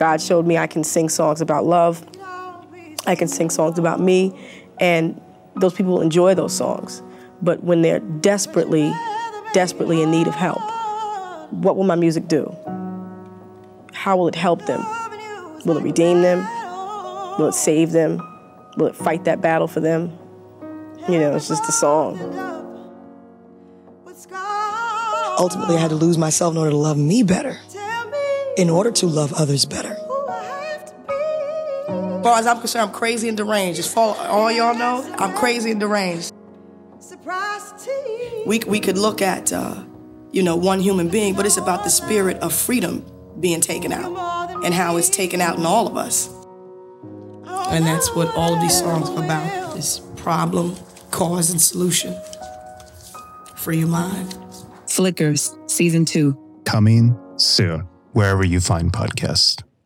God showed me I can sing songs about love. I can sing songs about me, and those people enjoy those songs. But when they're desperately in need of help, what will my music do? How will it help them? Will it redeem them? Will it save them? Will it fight that battle for them? You know, it's just a song. Ultimately, I had to lose myself in order to love me better, in order to love others better. As far as I'm concerned, I'm crazy and deranged. Just for all y'all know, I'm crazy and deranged. We could look at, one human being, but it's about the spirit of freedom being taken out and how it's taken out in all of us. And that's what all of these songs are about, this problem, cause, and solution. Free your mind. Flickers, Season 2. Coming soon, wherever you find podcasts.